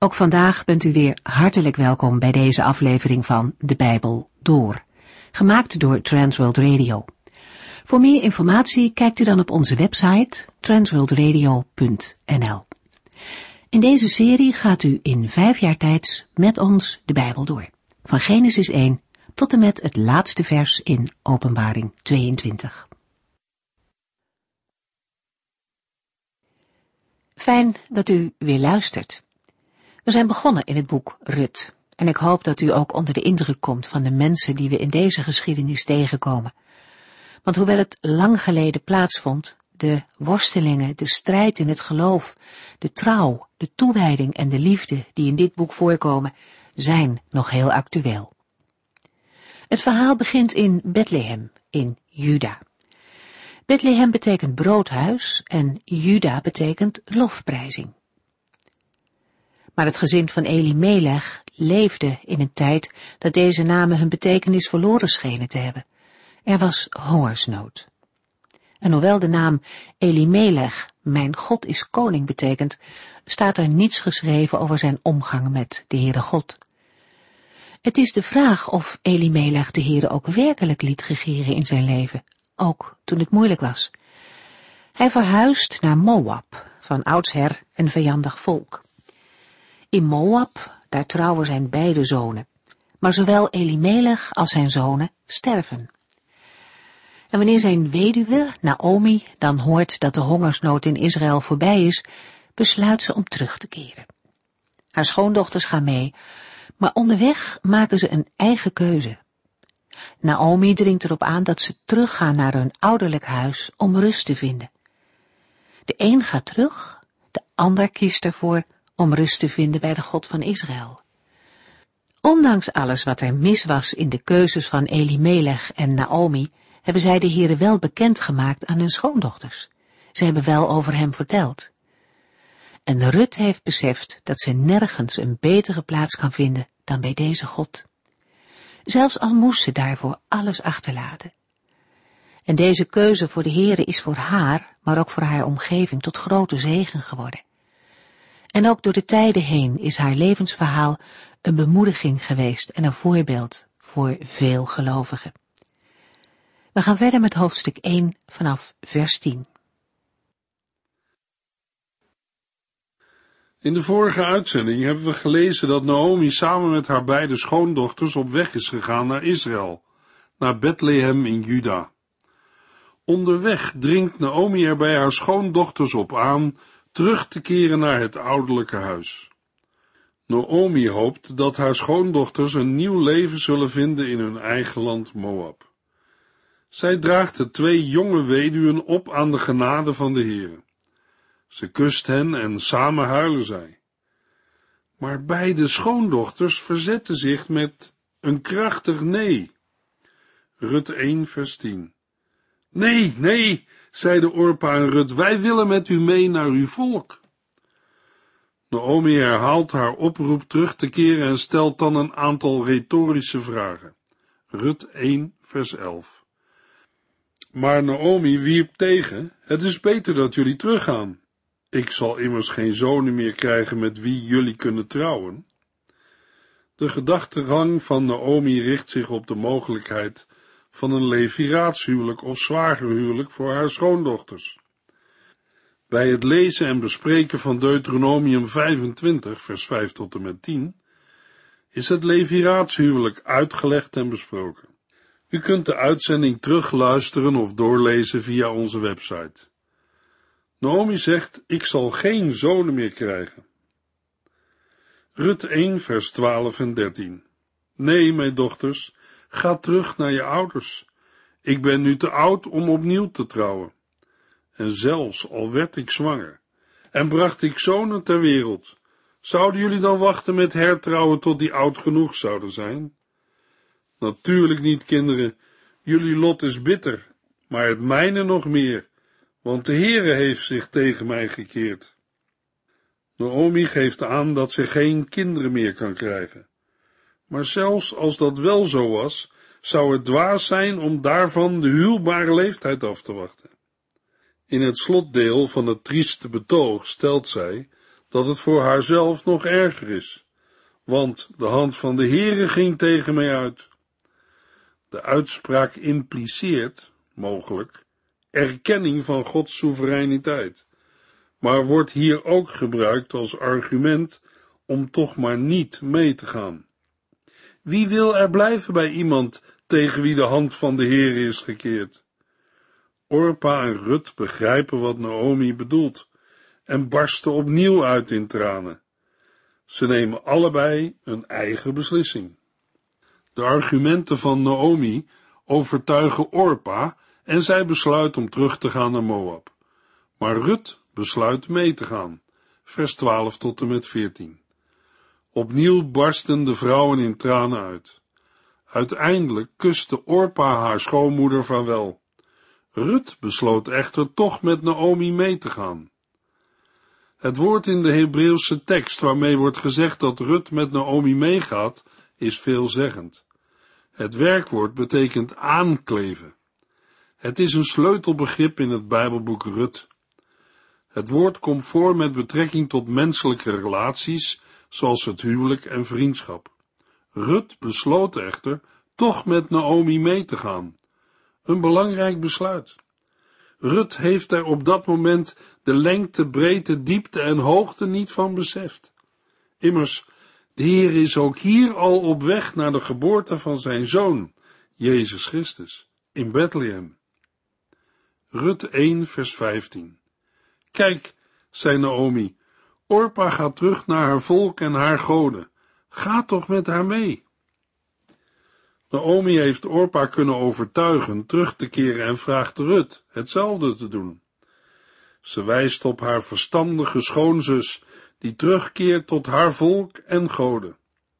Ook vandaag bent u weer hartelijk welkom bij deze aflevering van De Bijbel Door, gemaakt door Transworld Radio. Voor meer informatie kijkt u dan op onze website transworldradio.nl. In deze serie gaat u in 5 jaar tijd met ons de Bijbel door, van Genesis 1 tot en met het laatste vers in Openbaring 22. Fijn dat u weer luistert. We zijn begonnen in het boek Rut en ik hoop dat u ook onder de indruk komt van de mensen die we in deze geschiedenis tegenkomen. Want hoewel het lang geleden plaatsvond, de worstelingen, de strijd in het geloof, de trouw, de toewijding en de liefde die in dit boek voorkomen, zijn nog heel actueel. Het verhaal begint in Bethlehem, in Juda. Bethlehem betekent broodhuis en Juda betekent lofprijzing. Maar het gezin van Elimelech leefde in een tijd dat deze namen hun betekenis verloren schenen te hebben. Er was hongersnood. En hoewel de naam Elimelech, mijn God is koning, betekent, staat er niets geschreven over zijn omgang met de Heere God. Het is de vraag of Elimelech de Heere ook werkelijk liet regeren in zijn leven, ook toen het moeilijk was. Hij verhuist naar Moab, van oudsher een vijandig volk. In Moab, daar trouwen zijn beide zonen, maar zowel Elimelech als zijn zonen sterven. En wanneer zijn weduwe, Naomi, dan hoort dat de hongersnood in Israël voorbij is, besluit ze om terug te keren. Haar schoondochters gaan mee, maar onderweg maken ze een eigen keuze. Naomi dringt erop aan dat ze teruggaan naar hun ouderlijk huis om rust te vinden. De een gaat terug, de ander kiest ervoor om rust te vinden bij de God van Israël. Ondanks alles wat er mis was in de keuzes van Elimelech en Naomi, hebben zij de Heere wel bekendgemaakt aan hun schoondochters. Ze hebben wel over hem verteld. En Rut heeft beseft dat ze nergens een betere plaats kan vinden dan bij deze God. Zelfs al moest ze daarvoor alles achterlaten. En deze keuze voor de Heere is voor haar, maar ook voor haar omgeving tot grote zegen geworden. En ook door de tijden heen is haar levensverhaal een bemoediging geweest en een voorbeeld voor veel gelovigen. We gaan verder met hoofdstuk 1 vanaf vers 10. In de vorige uitzending hebben we gelezen dat Naomi samen met haar beide schoondochters op weg is gegaan naar Israël, naar Bethlehem in Juda. Onderweg dringt Naomi er bij haar schoondochters op aan terug te keren naar het ouderlijke huis. Naomi hoopt dat haar schoondochters een nieuw leven zullen vinden in hun eigen land Moab. Zij draagt de 2 jonge weduwen op aan de genade van de Heere. Ze kust hen en samen huilen zij. Maar beide schoondochters verzetten zich met een krachtig nee. Rut 1 vers 10. Nee, nee, zeiden Orpa en Rut, wij willen met u mee naar uw volk. Naomi herhaalt haar oproep terug te keren en stelt dan een aantal retorische vragen. Rut 1 vers 11. Maar Naomi wierp tegen, het is beter dat jullie teruggaan. Ik zal immers geen zonen meer krijgen met wie jullie kunnen trouwen. De gedachtegang van Naomi richt zich op de mogelijkheid van een leviraatshuwelijk of zwagerhuwelijk voor haar schoondochters. Bij het lezen en bespreken van Deuteronomium 25, vers 5 tot en met 10, is het leviraatshuwelijk uitgelegd en besproken. U kunt de uitzending terugluisteren of doorlezen via onze website. Naomi zegt, ik zal geen zonen meer krijgen. Rut 1, vers 12 en 13. Nee, mijn dochters, ga terug naar je ouders. Ik ben nu te oud om opnieuw te trouwen. En zelfs al werd ik zwanger en bracht ik zonen ter wereld, zouden jullie dan wachten met hertrouwen tot die oud genoeg zouden zijn? Natuurlijk niet, kinderen, jullie lot is bitter, maar het mijne nog meer, want de Heere heeft zich tegen mij gekeerd. Naomi geeft aan dat ze geen kinderen meer kan krijgen. Maar zelfs als dat wel zo was, zou het dwaas zijn om daarvan de huwbare leeftijd af te wachten. In het slotdeel van het trieste betoog stelt zij dat het voor haarzelf nog erger is, want de hand van de Heere ging tegen mij uit. De uitspraak impliceert, mogelijk, erkenning van Gods soevereiniteit, maar wordt hier ook gebruikt als argument om toch maar niet mee te gaan. Wie wil er blijven bij iemand tegen wie de hand van de Heere is gekeerd? Orpa en Rut begrijpen wat Naomi bedoelt en barsten opnieuw uit in tranen. Ze nemen allebei een eigen beslissing. De argumenten van Naomi overtuigen Orpa en zij besluit om terug te gaan naar Moab. Maar Rut besluit mee te gaan. Vers 12 tot en met 14. Opnieuw barsten de vrouwen in tranen uit. Uiteindelijk kuste Orpa haar schoonmoeder vaarwel. Rut besloot echter toch met Naomi mee te gaan. Het woord in de Hebreeuwse tekst waarmee wordt gezegd dat Rut met Naomi meegaat, is veelzeggend. Het werkwoord betekent aankleven. Het is een sleutelbegrip in het Bijbelboek Rut. Het woord komt voor met betrekking tot menselijke relaties, zoals het huwelijk en vriendschap. Rut besloot echter toch met Naomi mee te gaan. Een belangrijk besluit. Rut heeft er op dat moment de lengte, breedte, diepte en hoogte niet van beseft. Immers, de Heer is ook hier al op weg naar de geboorte van zijn Zoon, Jezus Christus, in Bethlehem. Rut 1, vers 15. Kijk, zei Naomi, Orpa gaat terug naar haar volk en haar goden. Ga toch met haar mee. Naomi heeft Orpa kunnen overtuigen terug te keren en vraagt Rut hetzelfde te doen. Ze wijst op haar verstandige schoonzus, die terugkeert tot haar volk en goden.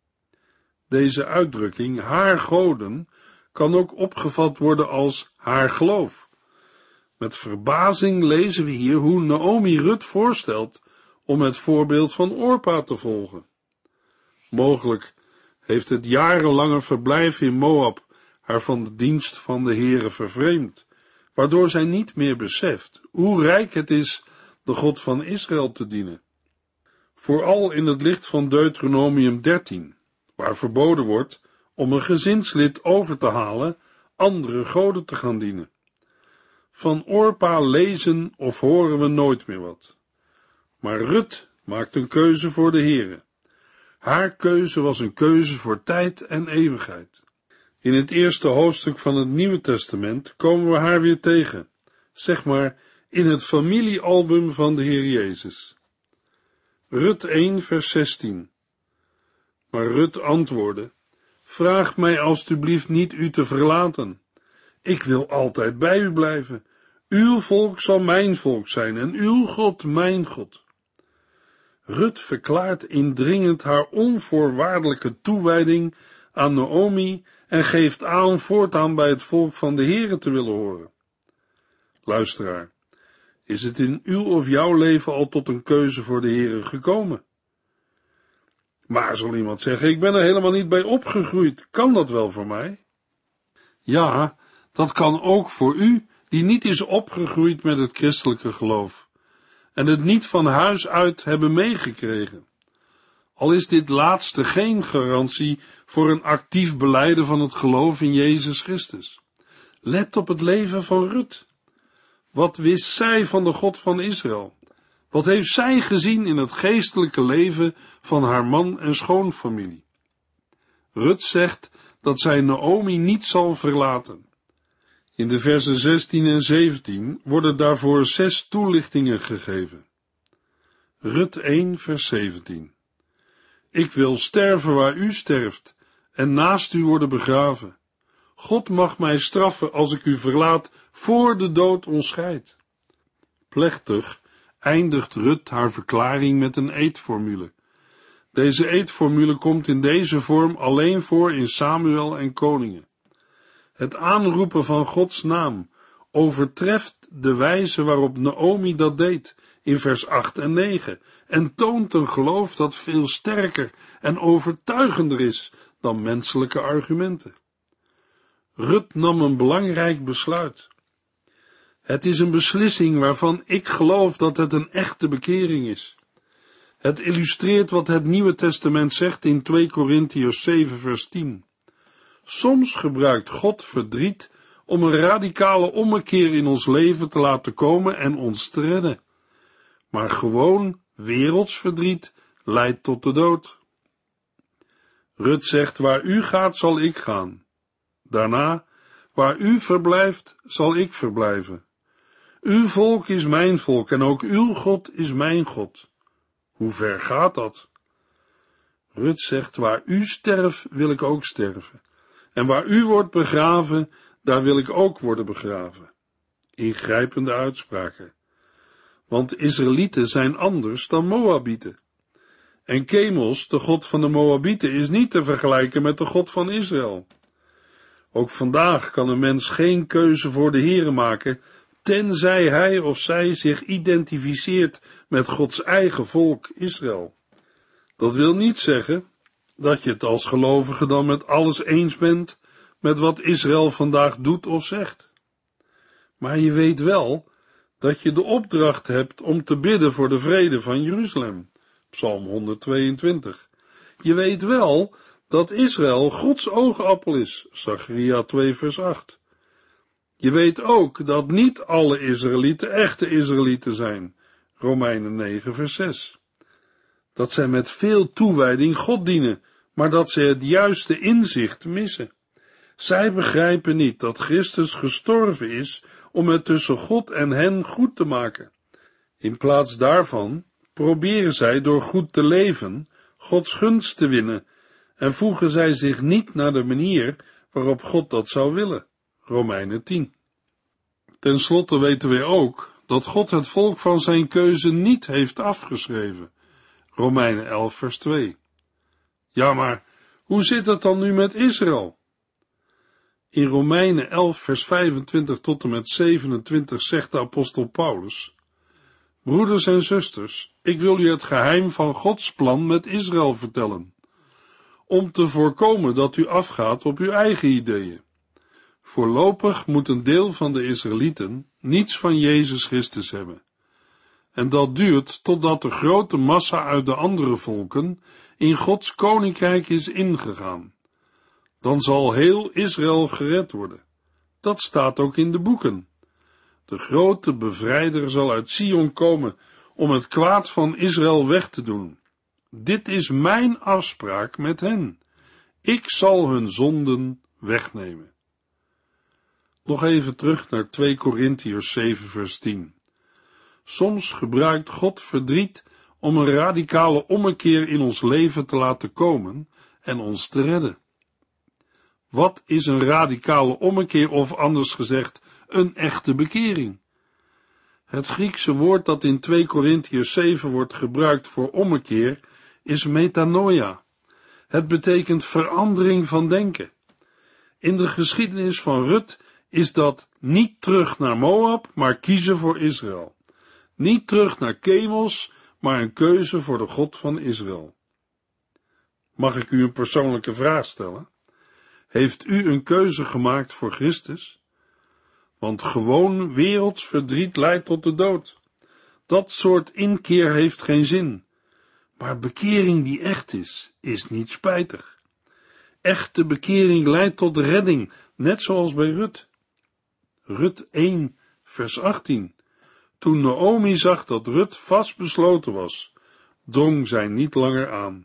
Deze uitdrukking, haar goden, kan ook opgevat worden als haar geloof. Met verbazing lezen we hier hoe Naomi Rut voorstelt om het voorbeeld van Orpa te volgen. Mogelijk heeft het jarenlange verblijf in Moab haar van de dienst van de Heere vervreemd, waardoor zij niet meer beseft hoe rijk het is de God van Israël te dienen. Vooral in het licht van Deuteronomium 13, waar verboden wordt om een gezinslid over te halen andere goden te gaan dienen. Van Orpa lezen of horen we nooit meer wat. Maar Rut maakt een keuze voor de Heere. Haar keuze was een keuze voor tijd en eeuwigheid. In het eerste hoofdstuk van het Nieuwe Testament komen we haar weer tegen, zeg maar in het familiealbum van de Heer Jezus. Rut 1, vers 16. Maar Rut antwoordde, vraag mij alstublieft niet u te verlaten. Ik wil altijd bij u blijven. Uw volk zal mijn volk zijn en uw God mijn God. Rut verklaart indringend haar onvoorwaardelijke toewijding aan Naomi en geeft aan voortaan bij het volk van de Heere te willen horen. Luisteraar, is het in uw of jouw leven al tot een keuze voor de Heere gekomen? Maar zal iemand zeggen, ik ben er helemaal niet bij opgegroeid, kan dat wel voor mij? Ja, dat kan ook voor u, die niet is opgegroeid met het christelijke geloof en het niet van huis uit hebben meegekregen. Al is dit laatste geen garantie voor een actief belijden van het geloof in Jezus Christus. Let op het leven van Rut. Wat wist zij van de God van Israël? Wat heeft zij gezien in het geestelijke leven van haar man en schoonfamilie? Rut zegt dat zij Naomi niet zal verlaten. In de versen 16 en 17 worden daarvoor 6 toelichtingen gegeven. Rut 1, vers 17. Ik wil sterven waar u sterft en naast u worden begraven. God mag mij straffen als ik u verlaat voor de dood ons scheidt. Plechtig eindigt Rut haar verklaring met een eedformule. Deze eedformule komt in deze vorm alleen voor in Samuel en Koningen. Het aanroepen van Gods naam overtreft de wijze waarop Naomi dat deed in vers 8 en 9 en toont een geloof dat veel sterker en overtuigender is dan menselijke argumenten. Rut nam een belangrijk besluit. Het is een beslissing waarvan ik geloof dat het een echte bekering is. Het illustreert wat het Nieuwe Testament zegt in 2 Korintiërs 7 vers 10. Soms gebruikt God verdriet om een radicale ommekeer in ons leven te laten komen en ons te redden. Maar gewoon werelds verdriet leidt tot de dood. Rut zegt, waar u gaat, zal ik gaan. Daarna, waar u verblijft, zal ik verblijven. Uw volk is mijn volk en ook uw God is mijn God. Hoe ver gaat dat? Rut zegt, waar u sterft, wil ik ook sterven. En waar u wordt begraven, daar wil ik ook worden begraven. Ingrijpende uitspraken. Want Israëlieten zijn anders dan Moabieten. En Chemos, de god van de Moabieten, is niet te vergelijken met de God van Israël. Ook vandaag kan een mens geen keuze voor de Here maken, tenzij hij of zij zich identificeert met Gods eigen volk Israël. Dat wil niet zeggen dat je het als gelovige dan met alles eens bent met wat Israël vandaag doet of zegt. Maar je weet wel dat je de opdracht hebt om te bidden voor de vrede van Jeruzalem. Psalm 122. Je weet wel dat Israël Gods oogappel is. Zacharia 2 vers 8. Je weet ook dat niet alle Israëlieten echte Israëlieten zijn. Romeinen 9 vers 6. Dat zij met veel toewijding God dienen, maar dat ze het juiste inzicht missen. Zij begrijpen niet dat Christus gestorven is om het tussen God en hen goed te maken. In plaats daarvan proberen zij door goed te leven Gods gunst te winnen en voegen zij zich niet naar de manier waarop God dat zou willen. Romeinen 10. Ten slotte weten wij ook dat God het volk van zijn keuze niet heeft afgeschreven. Romeinen 11 vers 2. Ja, maar hoe zit het dan nu met Israël? In Romeinen 11 vers 25 tot en met 27 zegt de apostel Paulus: Broeders en zusters, ik wil u het geheim van Gods plan met Israël vertellen, om te voorkomen dat u afgaat op uw eigen ideeën. Voorlopig moet een deel van de Israëlieten niets van Jezus Christus hebben. En dat duurt totdat de grote massa uit de andere volken in Gods koninkrijk is ingegaan. Dan zal heel Israël gered worden. Dat staat ook in de boeken. De grote bevrijder zal uit Sion komen om het kwaad van Israël weg te doen. Dit is mijn afspraak met hen. Ik zal hun zonden wegnemen. Nog even terug naar 2 Korintiërs 7 vers 10. Soms gebruikt God verdriet om een radicale ommekeer in ons leven te laten komen en ons te redden. Wat is een radicale ommekeer, of anders gezegd, een echte bekering? Het Griekse woord dat in 2 Korintiërs 7 wordt gebruikt voor ommekeer is metanoia. Het betekent verandering van denken. In de geschiedenis van Rut is dat niet terug naar Moab, maar kiezen voor Israël. Niet terug naar Chemos, maar een keuze voor de God van Israël. Mag ik u een persoonlijke vraag stellen? Heeft u een keuze gemaakt voor Christus? Want gewoon werelds verdriet leidt tot de dood. Dat soort inkeer heeft geen zin. Maar bekering die echt is niet spijtig. Echte bekering leidt tot redding, net zoals bij Rut. Rut 1, vers 18. Toen Naomi zag dat Rut vastbesloten was, drong zij niet langer aan.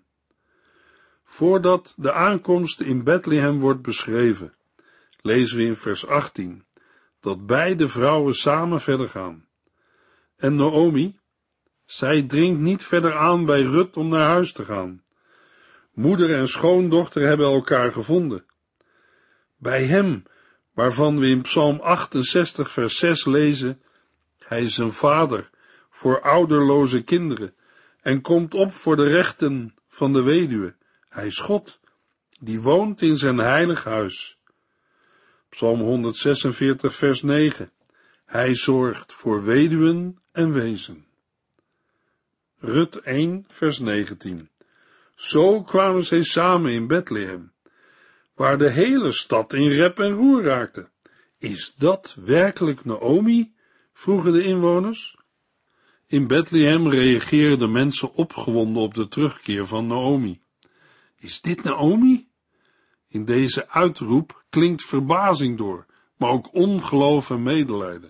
Voordat de aankomst in Bethlehem wordt beschreven, lezen we in vers 18, dat beide vrouwen samen verder gaan. En Naomi, zij dringt niet verder aan bij Rut om naar huis te gaan. Moeder en schoondochter hebben elkaar gevonden. Bij hem, waarvan we in Psalm 68 vers 6 lezen, hij is een vader voor ouderloze kinderen en komt op voor de rechten van de weduwe. Hij is God, die woont in zijn heilig huis. Psalm 146 vers 9. Hij zorgt voor weduwen en wezen. Rut 1 vers 19. Zo kwamen zij samen in Bethlehem, waar de hele stad in rep en roer raakte. Is dat werkelijk Naomi? Vroegen de inwoners. In Bethlehem reageren de mensen opgewonden op de terugkeer van Naomi. Is dit Naomi? In deze uitroep klinkt verbazing door, maar ook ongeloof en medelijden.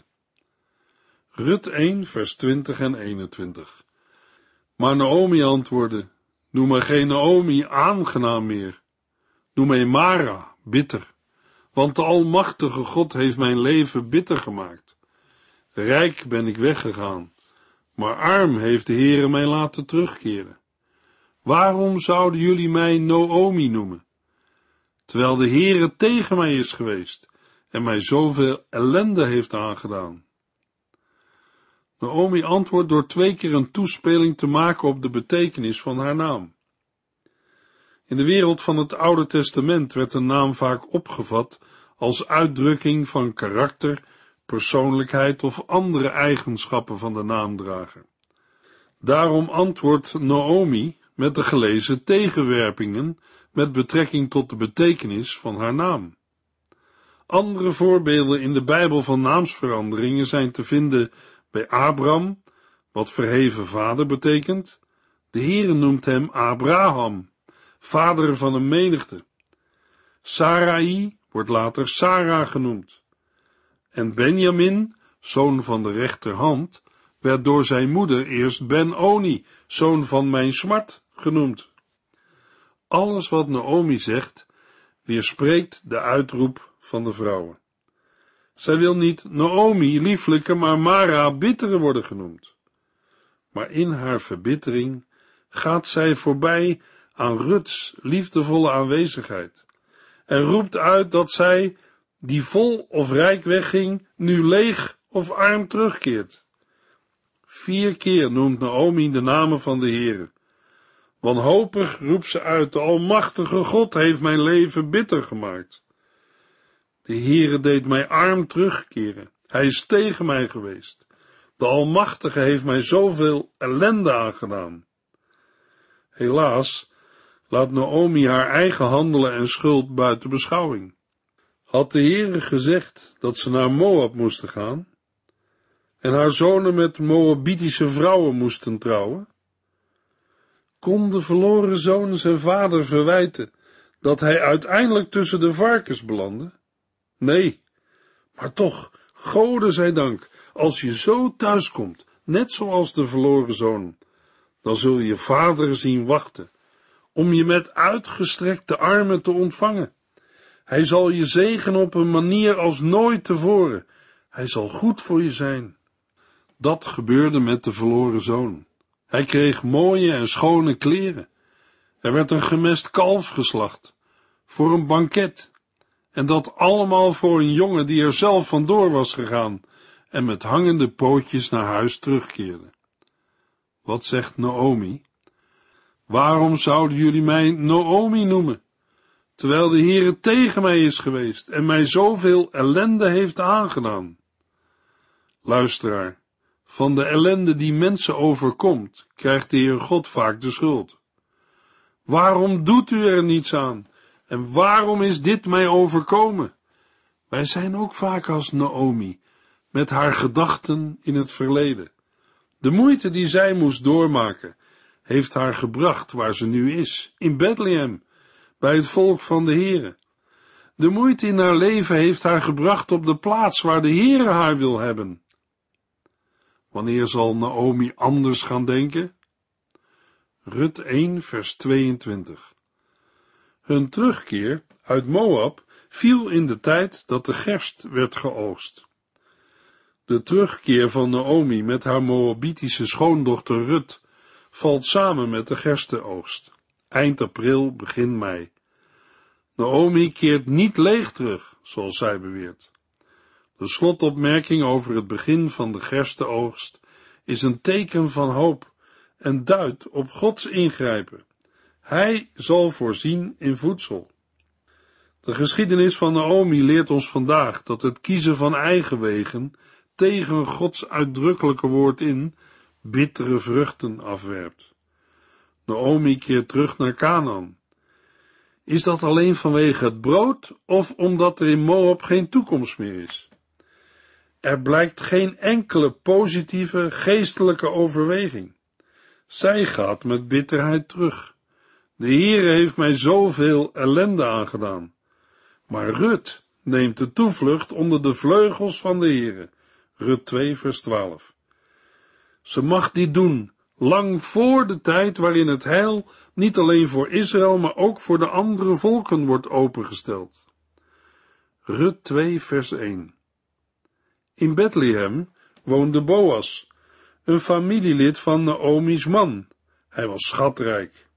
Rut 1, vers 20 en 21. Maar Naomi antwoordde, noem mij geen Naomi aangenaam meer. Noem mij Mara, bitter, want de Almachtige God heeft mijn leven bitter gemaakt. Rijk ben ik weggegaan, maar arm heeft de Heere mij laten terugkeren. Waarom zouden jullie mij Naomi noemen, terwijl de Heere tegen mij is geweest en mij zoveel ellende heeft aangedaan? Naomi antwoordt door 2 keer een toespeling te maken op de betekenis van haar naam. In de wereld van het Oude Testament werd een naam vaak opgevat als uitdrukking van karakter, persoonlijkheid of andere eigenschappen van de naamdrager. Daarom antwoordt Naomi met de gelezen tegenwerpingen met betrekking tot de betekenis van haar naam. Andere voorbeelden in de Bijbel van naamsveranderingen zijn te vinden bij Abraham, wat verheven vader betekent. De Heere noemt hem Abraham, vader van een menigte. Sarai wordt later Sarah genoemd. En Benjamin, zoon van de rechterhand, werd door zijn moeder eerst Ben-Oni, zoon van mijn smart, genoemd. Alles wat Naomi zegt, weerspreekt de uitroep van de vrouwen. Zij wil niet Naomi, lieflijke, maar Mara, bittere worden genoemd. Maar in haar verbittering gaat zij voorbij aan Ruts liefdevolle aanwezigheid en roept uit dat zij, die vol of rijk wegging, nu leeg of arm terugkeert. 4 keer noemt Naomi de namen van de Heere. Wanhopig roept ze uit, de Almachtige God heeft mijn leven bitter gemaakt. De Heere deed mij arm terugkeren. Hij is tegen mij geweest. De Almachtige heeft mij zoveel ellende aangedaan. Helaas laat Naomi haar eigen handelen en schuld buiten beschouwing. Had de Heere gezegd dat ze naar Moab moesten gaan en haar zonen met Moabitische vrouwen moesten trouwen? Kon de verloren zoon zijn vader verwijten dat hij uiteindelijk tussen de varkens belandde? Nee, maar toch, Gode zij dank, als je zo thuiskomt, net zoals de verloren zoon, dan zul je vader zien wachten, om je met uitgestrekte armen te ontvangen. Hij zal je zegenen op een manier als nooit tevoren. Hij zal goed voor je zijn. Dat gebeurde met de verloren zoon. Hij kreeg mooie en schone kleren. Er werd een gemest kalf geslacht, voor een banket. En dat allemaal voor een jongen die er zelf vandoor was gegaan en met hangende pootjes naar huis terugkeerde. Wat zegt Naomi? Waarom zouden jullie mij Naomi noemen, terwijl de Heere tegen mij is geweest en mij zoveel ellende heeft aangedaan? Luisteraar, van de ellende die mensen overkomt, krijgt de Heer God vaak de schuld. Waarom doet u er niets aan? En waarom is dit mij overkomen? Wij zijn ook vaak als Naomi, met haar gedachten in het verleden. De moeite die zij moest doormaken, heeft haar gebracht waar ze nu is, in Bethlehem, bij het volk van de Heere. De moeite in haar leven heeft haar gebracht op de plaats waar de Heere haar wil hebben. Wanneer zal Naomi anders gaan denken? Rut 1, vers 22. Hun terugkeer uit Moab viel in de tijd dat de gerst werd geoogst. De terugkeer van Naomi met haar Moabitische schoondochter Rut valt samen met de gerstenoogst, eind april, begin mei. Naomi keert niet leeg terug, zoals zij beweert. De slotopmerking over het begin van de gerstenoogst is een teken van hoop en duidt op Gods ingrijpen. Hij zal voorzien in voedsel. De geschiedenis van Naomi leert ons vandaag dat het kiezen van eigen wegen tegen Gods uitdrukkelijke woord in bittere vruchten afwerpt. Naomi keert terug naar Kanaan. Is dat alleen vanwege het brood of omdat er in Moab geen toekomst meer is? Er blijkt geen enkele positieve geestelijke overweging. Zij gaat met bitterheid terug. De Heere heeft mij zoveel ellende aangedaan. Maar Rut neemt de toevlucht onder de vleugels van de Heere. Rut 2 vers 12. Ze mag dit doen, lang voor de tijd waarin het heil niet alleen voor Israël, maar ook voor de andere volken wordt opengesteld. Rut 2 vers 1. In Bethlehem woonde Boas, een familielid van Naomi's man. Hij was schatrijk.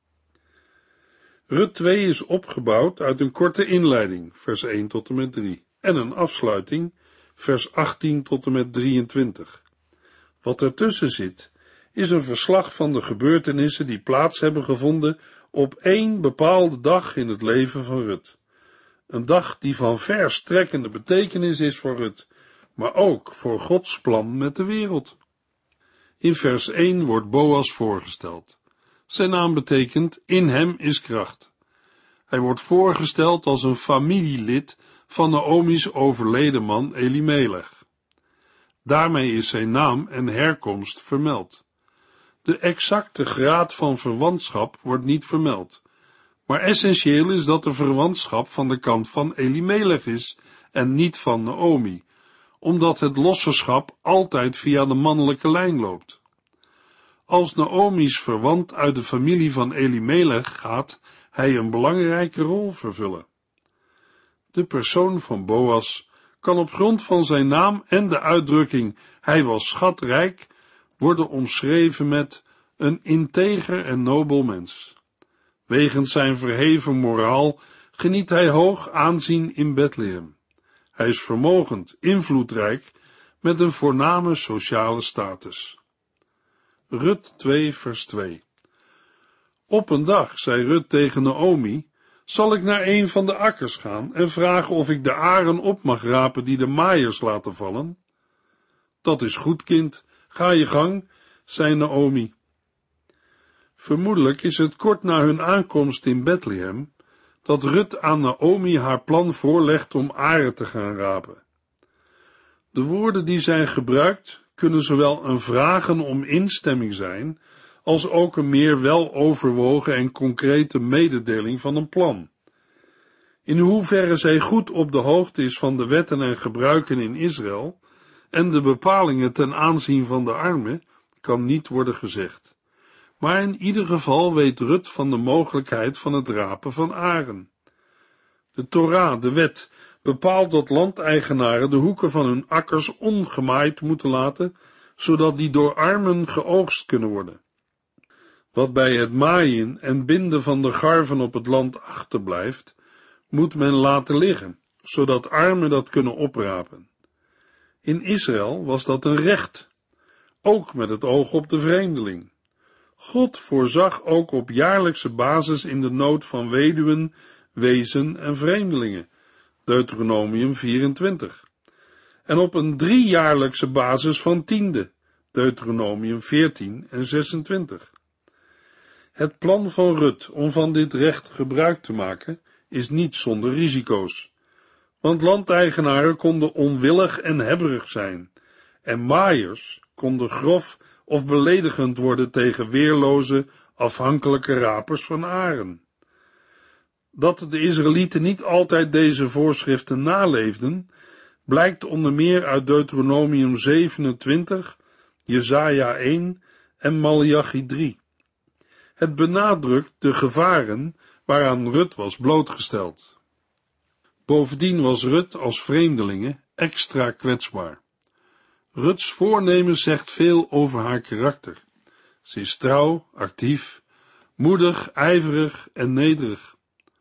Rut 2 is opgebouwd uit een korte inleiding, vers 1 tot en met 3, en een afsluiting, vers 18 tot en met 23. Wat ertussen zit, is een verslag van de gebeurtenissen die plaats hebben gevonden op één bepaalde dag in het leven van Rut. Een dag die van verstrekkende betekenis is voor Rut, maar ook voor Gods plan met de wereld. In vers 1 wordt Boas voorgesteld. Zijn naam betekent, in hem is kracht. Hij wordt voorgesteld als een familielid van Naomi's overleden man Elimelech. Daarmee is zijn naam en herkomst vermeld. De exacte graad van verwantschap wordt niet vermeld, maar essentieel is dat de verwantschap van de kant van Elimelech is en niet van Naomi, omdat het losserschap altijd via de mannelijke lijn loopt. Als Naomi's verwant uit de familie van Elimelech gaat hij een belangrijke rol vervullen. De persoon van Boas kan op grond van zijn naam en de uitdrukking hij was schatrijk worden omschreven met een integer en nobel mens. Wegens zijn verheven moraal geniet hij hoog aanzien in Bethlehem. Hij is vermogend, invloedrijk, met een voorname sociale status. Rut 2 vers 2. Op een dag zei Rut tegen Naomi, zal ik naar een van de akkers gaan en vragen of ik de aren op mag rapen die de maaiers laten vallen? Dat is goed, kind, ga je gang, zei Naomi. Vermoedelijk is het kort na hun aankomst in Bethlehem dat Rut aan Naomi haar plan voorlegt om aren te gaan rapen. De woorden die zijn gebruikt kunnen zowel een vragen om instemming zijn, als ook een meer weloverwogen en concrete mededeling van een plan. In hoeverre zij goed op de hoogte is van de wetten en gebruiken in Israël en de bepalingen ten aanzien van de armen, kan niet worden gezegd. Maar in ieder geval weet Rut van de mogelijkheid van het rapen van aren. De Torah, de wet, bepaalt dat landeigenaren de hoeken van hun akkers ongemaaid moeten laten, zodat die door armen geoogst kunnen worden. Wat bij het maaien en binden van de garven op het land achterblijft, moet men laten liggen, zodat armen dat kunnen oprapen. In Israël was dat een recht, ook met het oog op de vreemdeling. God voorzag ook op jaarlijkse basis in de nood van weduwen, wezen en vreemdelingen, Deuteronomium 24, en op een 3-jaarlijkse basis van tiende, Deuteronomium 14 en 26. Het plan van Rut om van dit recht gebruik te maken is niet zonder risico's, want landeigenaren konden onwillig en hebberig zijn, en maaiers konden grof of beledigend worden tegen weerloze, afhankelijke rapers van aren. Dat de Israëlieten niet altijd deze voorschriften naleefden, blijkt onder meer uit Deuteronomium 27, Jesaja 1 en Maleachi 3. Het benadrukt de gevaren waaraan Rut was blootgesteld. Bovendien was Rut als vreemdelinge extra kwetsbaar. Ruts voornemen zegt veel over haar karakter. Ze is trouw, actief, moedig, ijverig en nederig.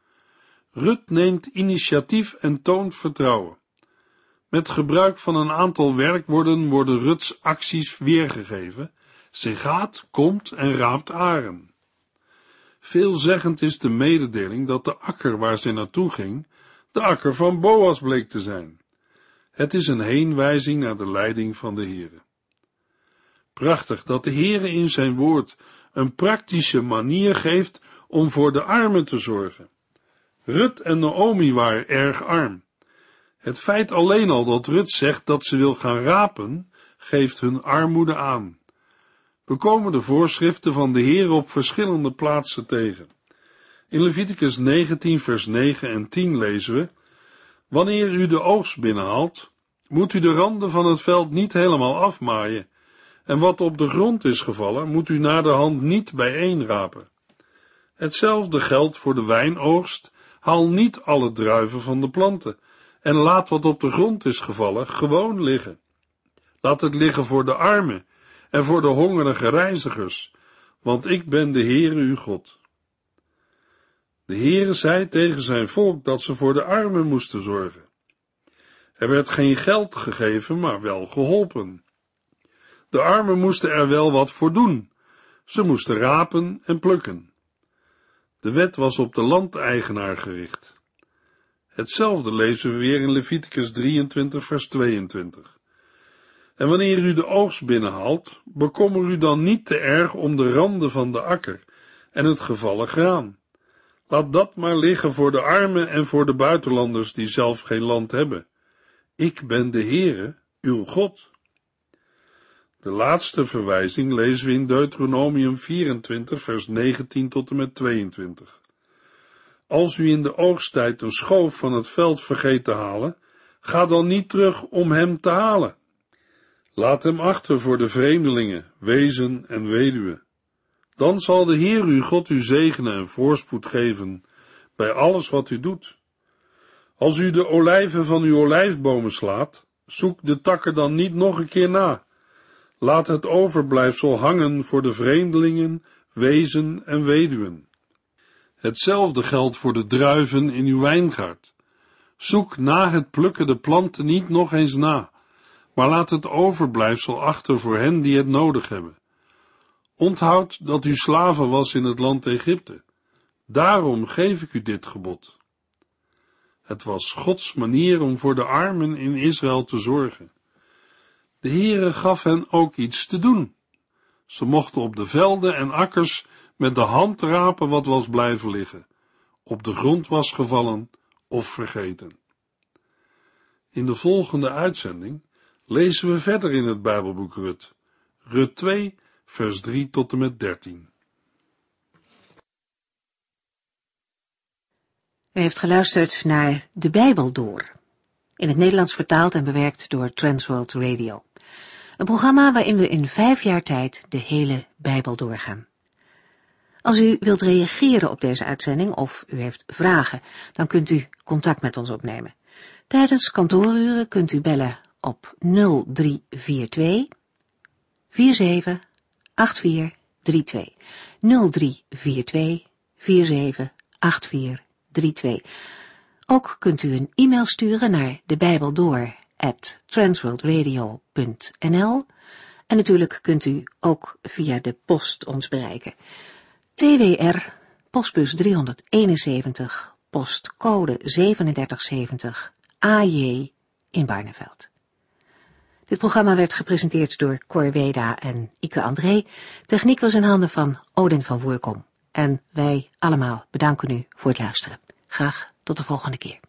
Rut neemt initiatief en toont vertrouwen. Met gebruik van een aantal werkwoorden worden Ruts acties weergegeven. Ze gaat, komt en raapt aren. Veelzeggend is de mededeling dat de akker waar ze naartoe ging, de akker van Boas bleek te zijn. Het is een heenwijzing naar de leiding van de Heere. Prachtig dat de Heere in zijn woord een praktische manier geeft om voor de armen te zorgen. Rut en Naomi waren erg arm. Het feit alleen al dat Rut zegt dat ze wil gaan rapen, geeft hun armoede aan. We komen de voorschriften van de Heer op verschillende plaatsen tegen. In Leviticus 19 vers 9 en 10 lezen we: Wanneer u de oogst binnenhaalt, moet u de randen van het veld niet helemaal afmaaien, en wat op de grond is gevallen, moet u naderhand niet bijeenrapen. Hetzelfde geldt voor de wijnoogst. Haal niet alle druiven van de planten, en laat wat op de grond is gevallen gewoon liggen. Laat het liggen voor de armen en voor de hongerige reizigers, want ik ben de Heere uw God. De Heere zei tegen zijn volk dat ze voor de armen moesten zorgen. Er werd geen geld gegeven, maar wel geholpen. De armen moesten er wel wat voor doen. Ze moesten rapen en plukken. De wet was op de landeigenaar gericht. Hetzelfde lezen we weer in Leviticus 23 vers 22. En wanneer u de oogst binnenhaalt, bekommer u dan niet te erg om de randen van de akker en het gevallen graan. Laat dat maar liggen voor de armen en voor de buitenlanders die zelf geen land hebben. Ik ben de Heere, uw God. De laatste verwijzing lezen we in Deuteronomium 24 vers 19 tot en met 22. Als u in de oogsttijd een schoof van het veld vergeet te halen, ga dan niet terug om hem te halen. Laat hem achter voor de vreemdelingen, wezen en weduwen. Dan zal de Heer uw God u zegenen en voorspoed geven bij alles wat u doet. Als u de olijven van uw olijfbomen slaat, zoek de takken dan niet nog een keer na. Laat het overblijfsel hangen voor de vreemdelingen, wezen en weduwen. Hetzelfde geldt voor de druiven in uw wijngaard. Zoek na het plukken de planten niet nog eens na, maar laat het overblijfsel achter voor hen die het nodig hebben. Onthoud dat u slaven was in het land Egypte. Daarom geef ik u dit gebod. Het was Gods manier om voor de armen in Israël te zorgen. De Heere gaf hen ook iets te doen. Ze mochten op de velden en akkers met de hand rapen wat was blijven liggen, op de grond was gevallen of vergeten. In de volgende uitzending lezen we verder in het Bijbelboek Rut. Rut 2, vers 3 tot en met 13. U heeft geluisterd naar De Bijbel Door, in het Nederlands vertaald en bewerkt door Transworld Radio. Een programma waarin we in 5 jaar tijd de hele Bijbel doorgaan. Als u wilt reageren op deze uitzending of u heeft vragen, dan kunt u contact met ons opnemen. Tijdens kantooruren kunt u bellen op 0342 478432. 0342 478432. Ook kunt u een e-mail sturen naar debijbeldoor@transworldradio.nl en natuurlijk kunt u ook via de post ons bereiken. TWR, postbus 371, postcode 3770, AJ in Barneveld. Dit programma werd gepresenteerd door Cor Weda en Ike André. Techniek was in handen van Odin van Woerkom. En wij allemaal bedanken u voor het luisteren. Graag tot de volgende keer.